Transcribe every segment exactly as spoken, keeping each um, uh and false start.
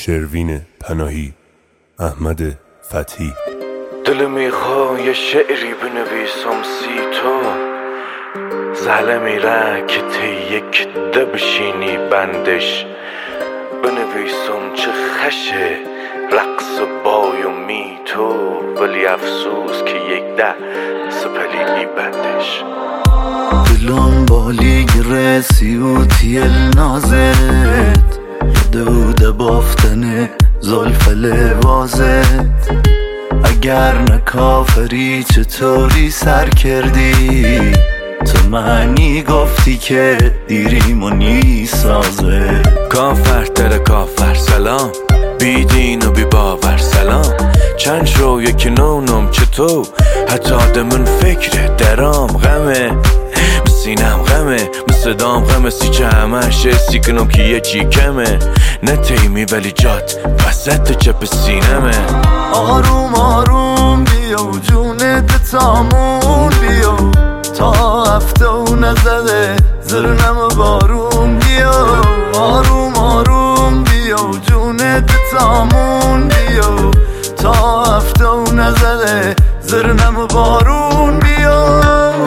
شروین پناهی، احمد فتحی. دل میخواه یه شعری بنویسم سی تو، زهله میره که تی یک ده بشینی بندش، بنویسم چه خشه رقص بای و می تو، ولی افسوس که یک ده سپلیلی بندش. دلم بالی رسی و تیل نازت، دوده بافتن زلف لبازت. اگر نکافری چطوری سر کردی، تو معنی گفتی که دیریم و نیسازه. کافر تر کافر سلام، بی دین و بی باور سلام. چند شو یکی نونم چطور، حتی آدمون فکر درام غمه، سینم غمه، صدام غمه، سی چه همش سی کنم که یه چی کمه. نه تیمی ولی جات وسط چپ سینمه. آروم آروم بیا و جونت تامون بیا، تا هفته و نزده زرنم و بارون بیا. آروم آروم بیا و جونت تامون بیا، تا هفته و نزده زرنم و بارون بیا.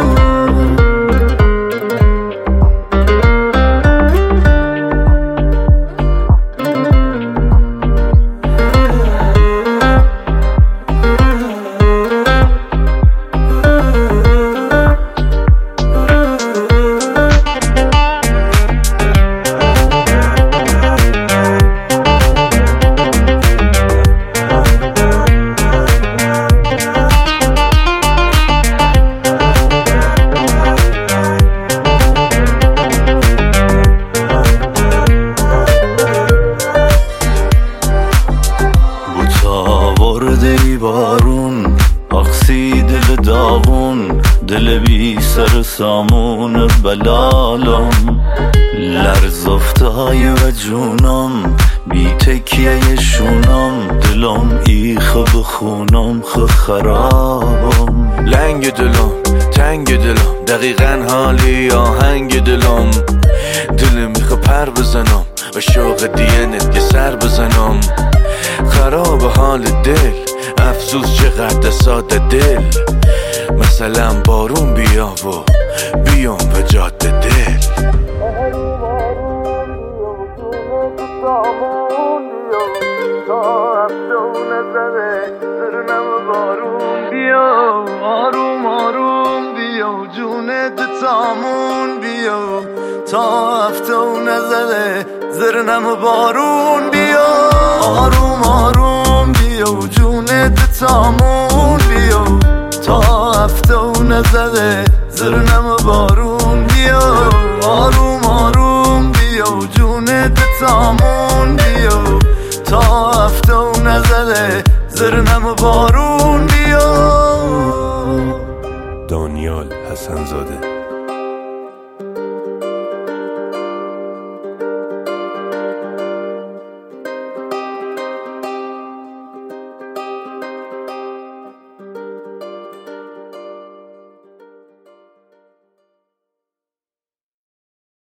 بارون اقصی دل داغون، دل بی سر سامون بلالم. لرز افتای و جونم بی تکیه شونم، دلم ایخ بخونم خ خرابم. لنگ دلم تنگ دلم، دقیقا حالی آهنگ دلم. دلم میخوا پر بزنم و شوق دینت یه سر بزنم. خراب حال دل، افسوس چقدر ساده دل. مثلا بارون بیا و بیام و جاده دل. آروم آروم بیا و جونت تامون بیا، تا هفته و نزده زرنم و بارون بیا. آروم آروم بیا و جونت تامون بیا، تا هفته و نزده